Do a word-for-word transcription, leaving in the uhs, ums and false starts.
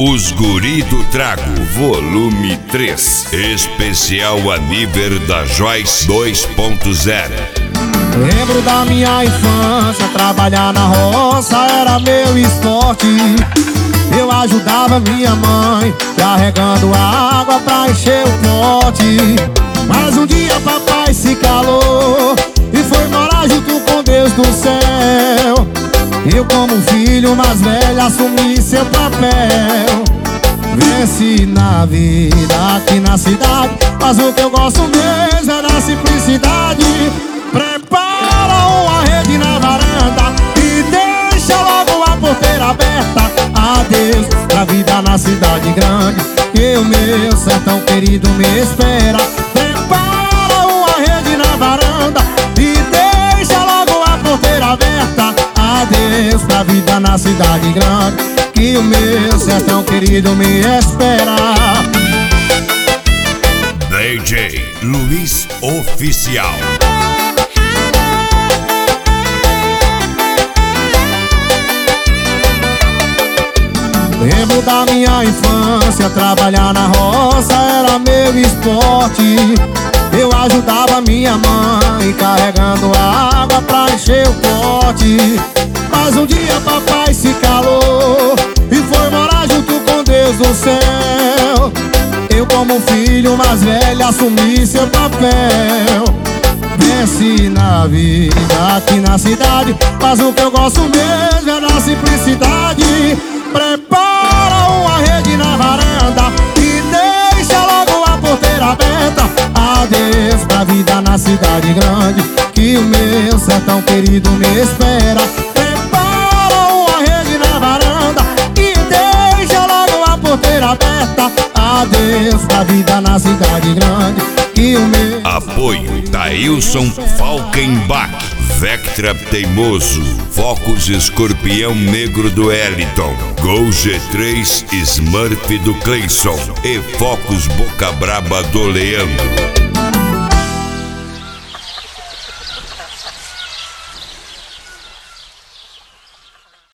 Os Guri do Trago, volume três, especial Aniver da Joyce dois ponto zero. Lembro da minha infância, trabalhar na roça era meu esporte. Eu ajudava minha mãe, carregando água pra encher o pote. Mas um dia papai se calou e foi morar junto com Deus do céu. Eu como filho mais velho assumi seu papel. Venci na vida aqui na cidade, mas o que eu gosto mesmo é da simplicidade. Prepara uma rede na varanda e deixa logo a porteira aberta. Adeus pra vida na cidade grande, que o meu sertão querido me espera. Prepara uma rede na varanda e deixa logo a porteira aberta. Adeus pra vida na cidade grande, que o meu sertão querido me espera. D J Luiz Oficial. Lembro da minha infância, trabalhar na roça era meu esporte. Eu ajudava minha mãe, carregando água pra encher o pote. Mas um dia papai se calou e foi morar junto com Deus do céu. Eu como filho mais velho assumi seu papel. Venci na vida aqui na cidade, mas o que eu gosto mesmo é da simplicidade. Prepara uma rede na varanda e deixa logo a porteira aberta. Adeus pra vida na cidade grande, que o meu sertão querido me espera. Prepara uma rede na varanda e deixa logo a porteira aberta. Adeus pra vida na cidade grande, que o meu... Apoio Tailson Falkenbach, Vectra Teimoso, Focus Escorpião Negro do Eliton, Gol G três Smurf do Cleison e Focus Boca Braba do Leandro.